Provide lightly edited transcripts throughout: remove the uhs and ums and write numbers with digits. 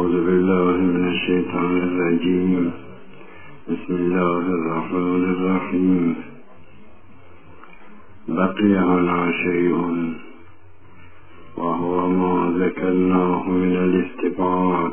أعوذ بالله من الشيطان الرجيم. بسم الله الرحمن الرحيم. بقي هنا شيء وهو ما ذكرناه من الاستفاد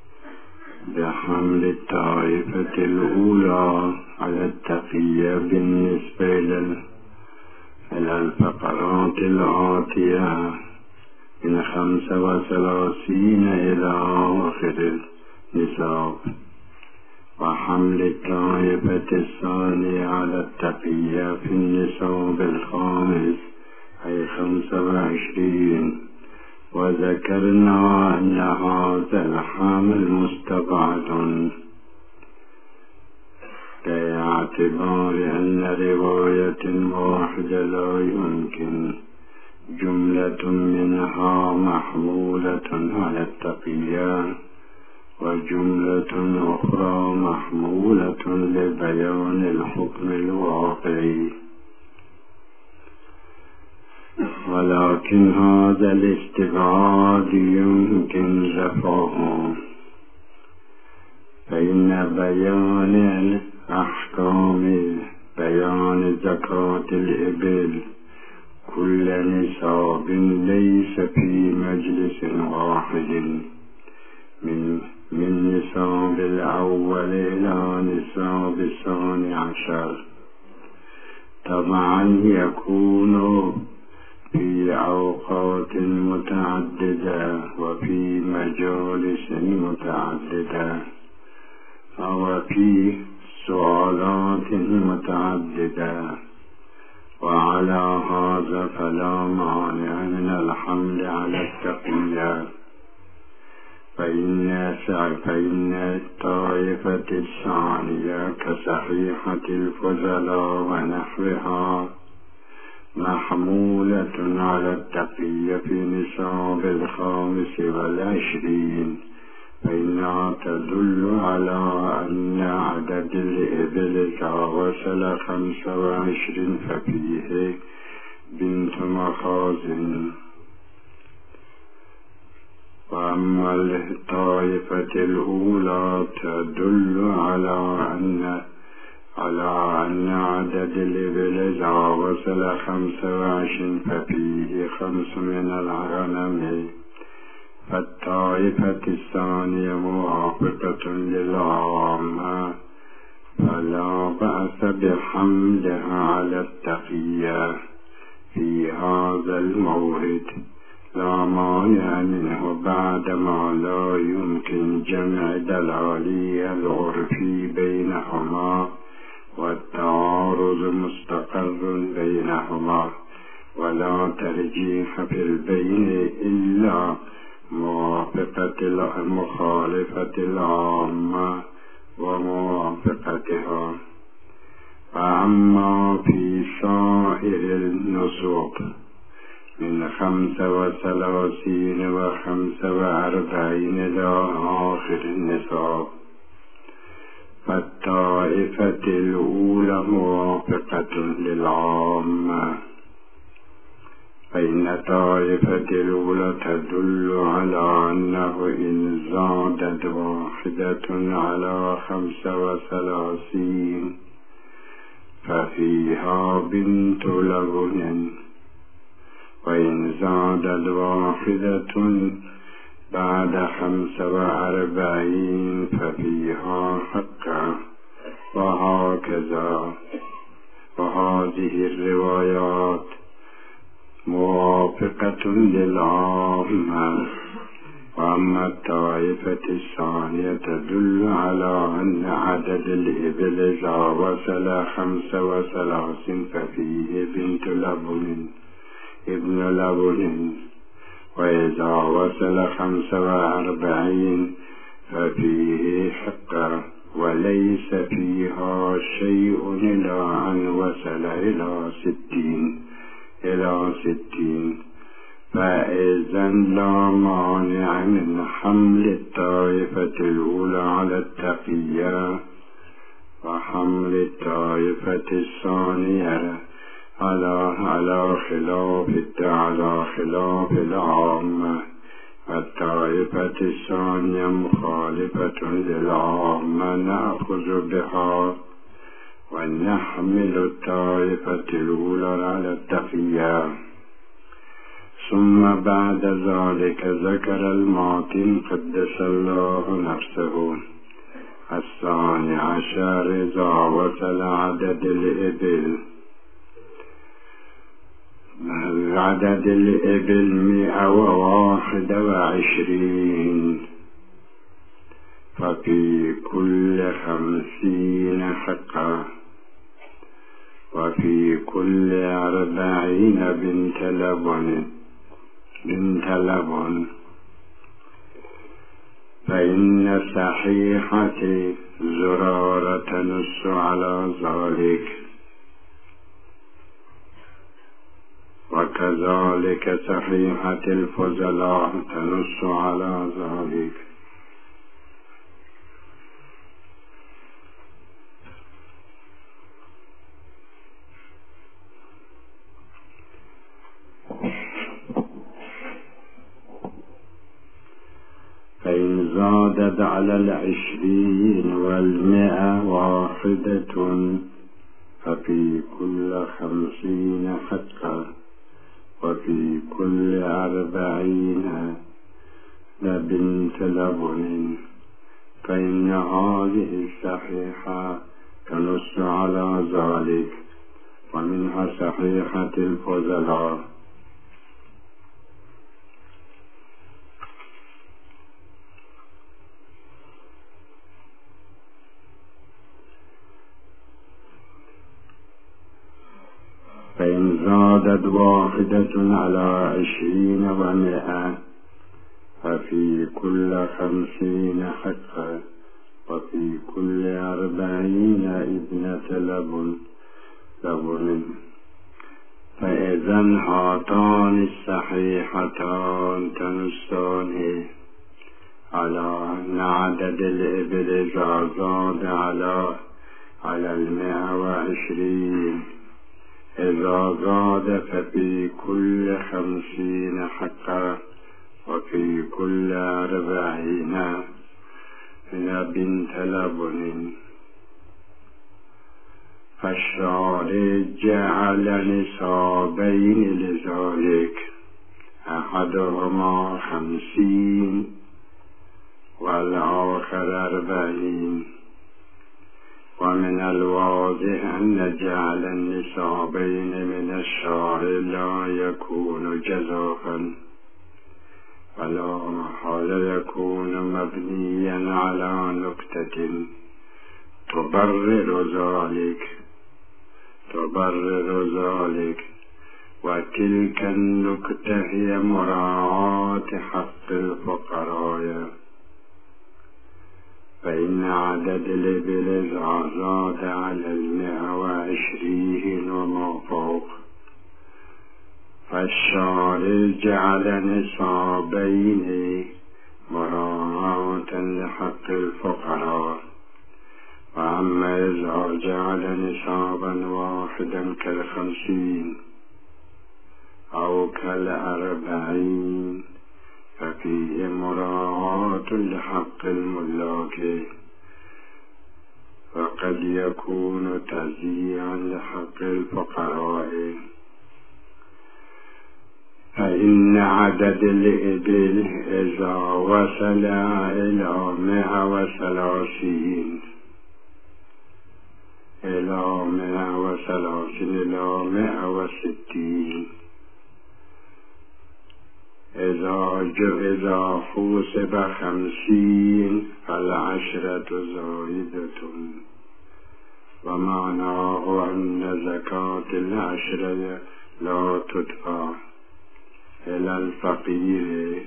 بحمل الطائفة الأولى على التقية بالنسبة إلى الفقرات الآتية من 35 إلى آخر النصاب، وحمل الطائفة الثانية على التقية في النصاب الخامس أي 25. وذكرنا أن هذا الحمل مستبعد باعتبار أن رواية واحدة لا يمكن جملة منها محمولة على التقية وجملة أخرى محمولة لبيان الحكم الواقعي. ولكن هذا الاستبعاد يمكن رفعه، فإن بيان الأحكام بيان زكاة الإبل كل نصاب ليس في مجلس واحد من نصاب الأول إلى نصاب الثاني عشر. طبعا يكون في أوقات متعددة وفي مجالس متعددة وفي سؤالات متعددة، وعلى هذا فلا مانع من الحمل على التقية، فإن الطائفة الثانية كصحيحة الفضلاء ونحوها محمولة على التقية في نصاب 25، فإنها تدل على أن عدد الإبل إذا وصل 25 ففيه بنت مخازن. وأما الطائفة الأولى تدل على أن عدد الإبل إذا وصل 25 ففيه 5 من الغنم، فالطائفة الثانية موافقة للعامة فلا بأس بحملها على التقية في هذا المورد، لا مانع منه بعدما لا يمكن جمع دلالي العرفي بينهما والتعارض مستقر بينهما، ولا ترجيح في البين إلا مخالفة العامة وموافقتها. فأما في سائر النسوق من 35 و45 إلى آخر النصاب فالطائفة الأولى موافقة للعامة، فإن الطائفة الأولى تدل على أنه إن زادت واحدة على 35 ففيها بنت لبن، وإن زادت واحدة بعد 45 ففيها حقا، وهكذا. وهذه الروايات موافقة للعامة. وأما الطائفة الثانية تدل على أن عدد الإبل إذا وصل 35 ففيه بنت لبن ابن لبن، وإذا وصل 45 ففيه حقا، وليس فيها شيء إلى أن وصل إلى 60، فإذا لا مانع من حمل الطائفة الأولى على التقية وحمل الطائفة الثانية على خلاف العامة والطائفة الثانية مخالفة للعامة نأخذ بها ونحمل الطائفة الأولى على التقية. ثم بعد ذلك ذكر المعطي قدس الله نفسه الثاني عشر إذا وصل عدد الإبل 121 ففي كل 50 حقة وفي كل 40 بنت لبن. فإن صحيحة زرارة تنص على ذلك وكذلك صحيحة الفضلاء تنص على ذلك. فإن زادت على 20 و100 واحدة ففي كل 50 حقة وفي كل 40 بنت لبن. فإن هذه الصحيحة تنص على ذلك ومنها صحيحة الفضلاء. فإن زادت واحدة على 20 و100 ففي كل 50 حقة وفي كل 40 ابنة لبن. فإذا هاتان الصحيحتان تنصان على أن عدد الإبل إذا زاد على 120 إذا زاد ففي كل 50 حقة وفي كل 40 بنت لبن. فالشارع جعل نصابين لذلك أحدهما 50 والآخر 40. ومن الواضح أن جعل النصابين من الشارع لا يكون جزافا ولا محالة يكون مبنيا على نكتة تبرر ذلك وتلك النكتة هي مراعاة حق الفقراء. فإن عدد الإبل إذا زاد على 120 وما فوق فالشارع جعل نصابين مراعاة لحق الفقراء. وأما إذا جعل نصابا واحدا كال50 أو كال40 ففيه مراعاة لحق الملاك وقد يكون تضييعا لحق الفقراء. فإن عدد الإبل إذا وصل إلى 130 إلى 160 إذا حوسب 50 فالعشرة زائدة. ومعناه أن زكاة العشرة لا تدفع إلى الفقير.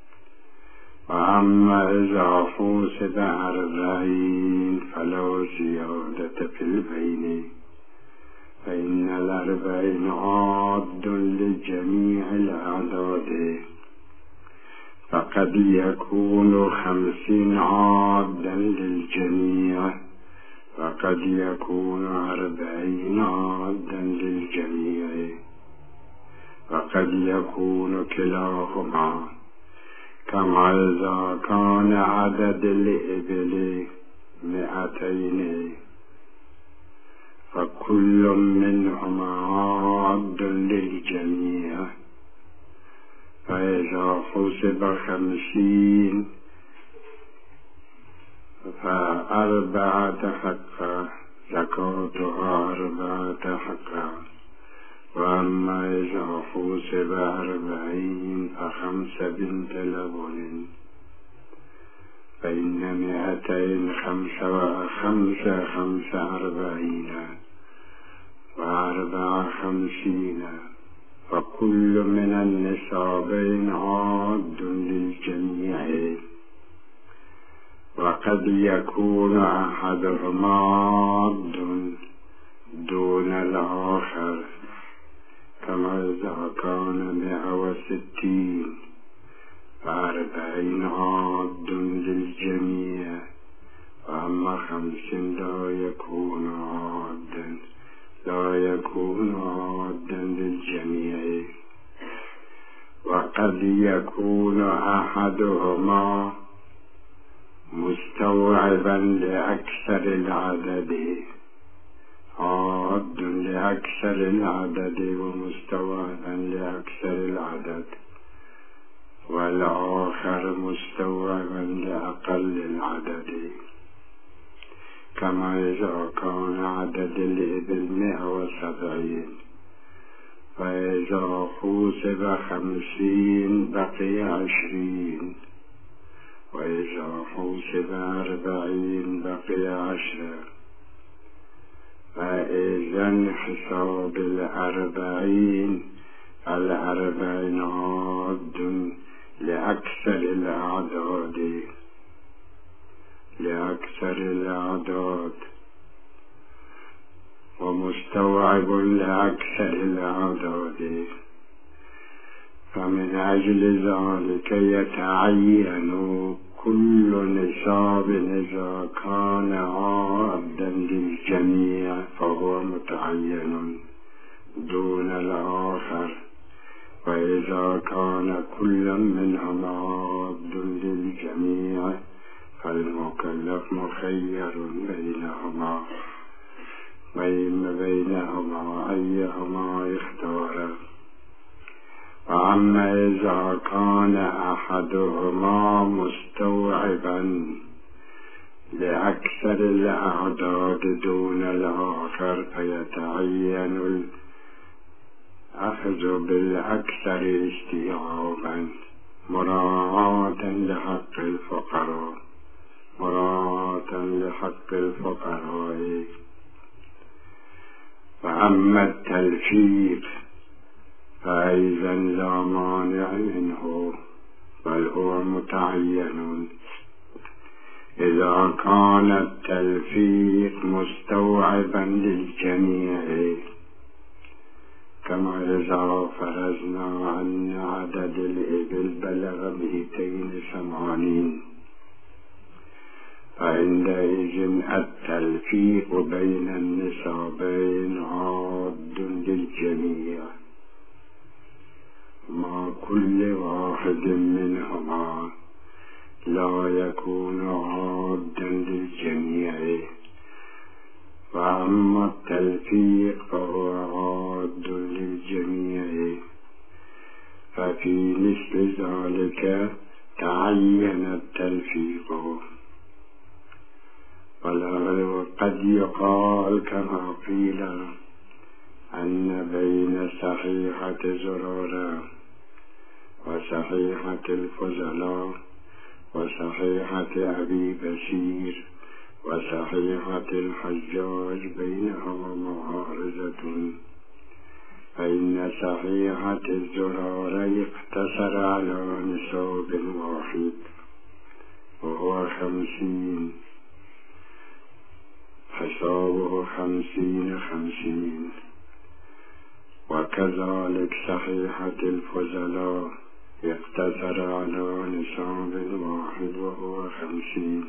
وأما إذا حوسب 40 فلا زيادة في البين. فإن 40 عاد لجميع الأعداد فقد يكون 50 عادا للجميع وقد يكون 40 عادا للجميع وقد يكون كلاهما كما إذا كان عدد الإبل 200 فكل منهما عاد للجميع. فإذا حسب 50 ف4 حقة زكاتها 4 حقة. وأما إذا حسب 40 ف5 بنت لبن فإن 205 و5 45 و4 50 فكل من النصابين عاد للجميع. وقد يكون أحدهما عاد دون الآخر، كما إذا كان 160 ف40 عاد للجميع. وأما 50 لا يكون عادا للجميع. وقد يكون أحدهما مستوعبا لأكثر العدد، عاد لأكثر العدد ومستوعبا لأكثر العدد، والآخر مستوعبا لأقل العدد. كما إذا كان عدد الإبل 170 فإذا حسب 50 بقي 20، وإذا حسب 40 بقي 10. فإذا حساب 40 عاد لأكثر الأعداد ومستوعب لأكثر الأعداد. فمن أجل ذلك يتعين كل نصاب إذا كان عادا للجميع فهو متعين دون الآخر، وإذا كان كل منهما عاد للجميع فالمكلف مخير بينهما أيهما يختار. وأما إذا كان أحدهما مستوعبا لأكثر الأعداد دون الآخر فيتعين الأخذ بالأكثر استيعابا مراعاة لحق الفقراء. وأما التلفيق فأيضا لا مانع منه، بل هو متعين إذا كان التلفيق مستوعبا للجميع، كما إذا فرضنا أن عدد الإبل بلغ 280 فعندئذ التلفيق بين النصابين عاد للجميع، مع كل واحد منهما لا يكون عادا للجميع. وأما التلفيق فهو عاد للجميع. ففي مثل ذلك تعين التلفيق. وقد يقال كما قيل أن بين صحيحة زرارة وصحيحة الفضلاء وصحيحة أبي بشير وصحيحة الحجاج بينهما معارضة، فإن صحيحة الزرارة اقتصر على نصاب واحد وهو 50، حسابه 50. وكذلك صحيحة الفضلاء يقتصر على نصاب واحد وهو 50.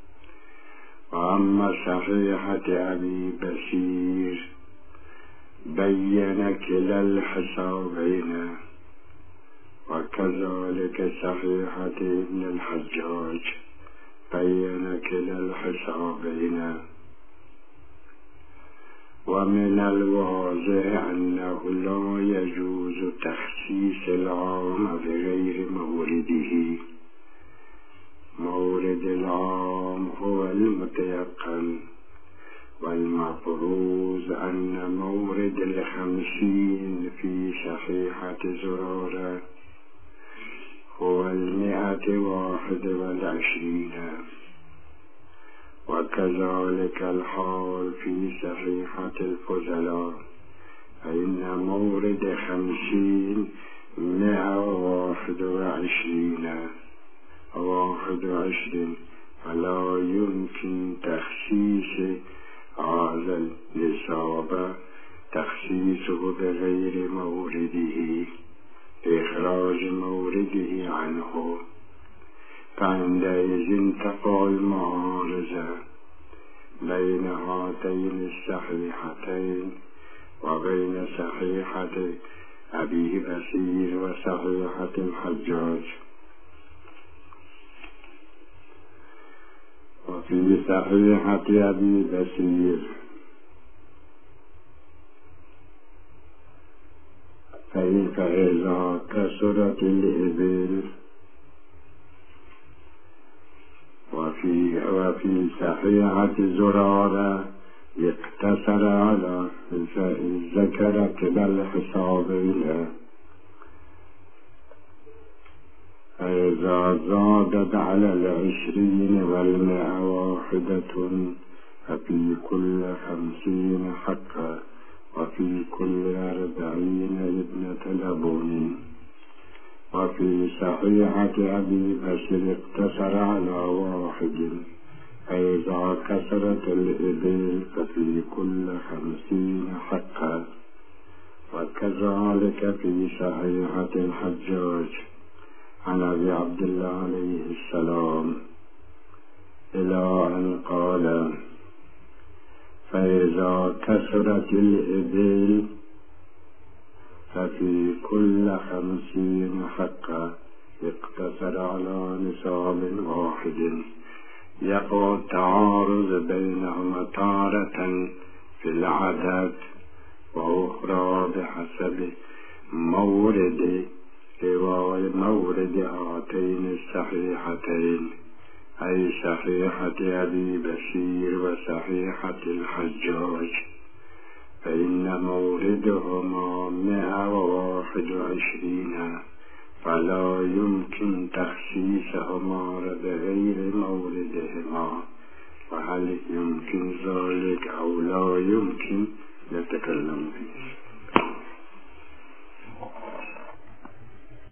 وأما صحيحة أبي بشير بين كلا الحسابين وكذلك صحيحة ابن الحجاج بين كلا الحسابين. ومن الواضح أنه لا يجوز تخصيص العام بغير مورده. مورد العام هو المتيقن، والمفروض أن مورد 50 في صحيحة زرارة هو 121، وكذلك الحال في صحيحة الفضلاء، فإن مورد 50 121، فلا يمكن تخصيص هذا النصاب تخصيصه بغير مورده لإخراج مورده عنه، فعندئذ تقع المعارضة بين هاتين الصحيحتين وبين صحيحة أبي بصير وصحيحة الحجاج. وفي صحيحة أبي بصير فإذا كثرت الإبل، وفي صحيحة زرارة يقتصر على ذكر كلا الحسابين، فإذا زادت على 20 و100 ففي كل 50 حقا، وفي كل 40 ابنة لبن. وفي صحيحة أبي بصير اقتصر على 1، فإذا كثرت الإبل ففي كل 50 حقا. وكذلك في صحيحة الحجاج عن أبي عبد الله عليه السلام إلى أن قال: فإذا كثرت الإبل ففي كل 50 حقا، اقتصر على نصاب 1. يقع التعارض بينهما تارة في العدد، وأخرى بحسب مورد هاتين الصحيحتين، أي صحيحة أبي بصير وصحيحة الحجاج، فإن موردهما 121، فلا يمكن تخصيصهما بغير موردهما. وهل يمكن ذلك أو لا يمكن نتكلم فيه.